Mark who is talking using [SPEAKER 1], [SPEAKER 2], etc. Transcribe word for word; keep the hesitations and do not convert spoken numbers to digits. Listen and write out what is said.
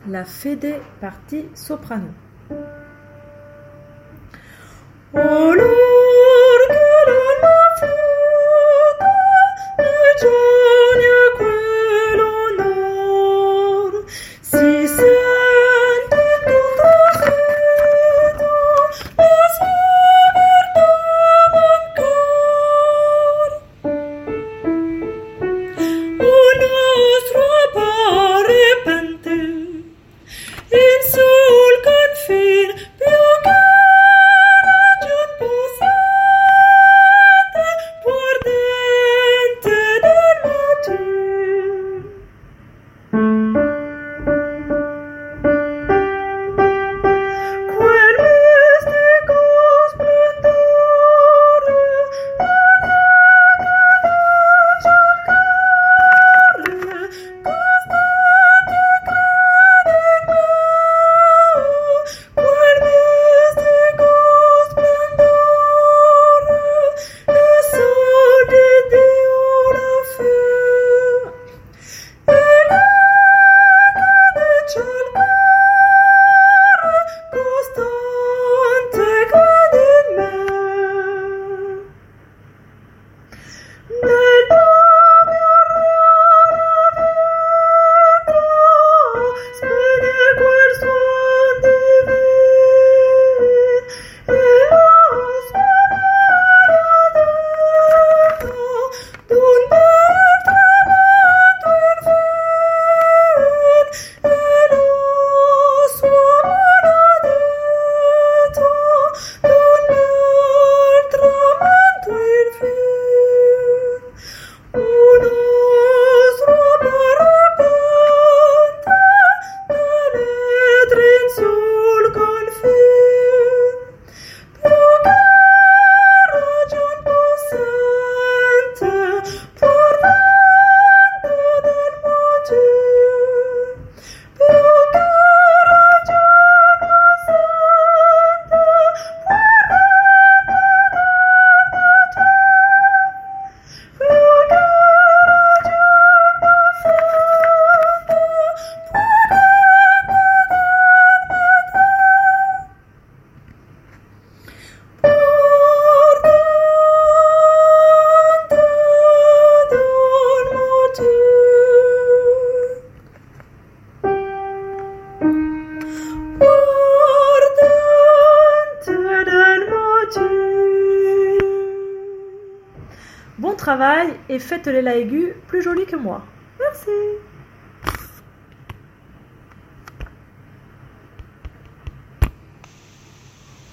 [SPEAKER 1] la Fede partie soprano. Oh Lord, che l'anima fede, e gioia quell'onor, si sente tutto freddo, e si verta mancar. O nostro Padre repente, in sul confin più che ragion possente, pordente del matin. Quel mistico splendore Bon travail et faites les la aiguë plus jolie que moi. Merci.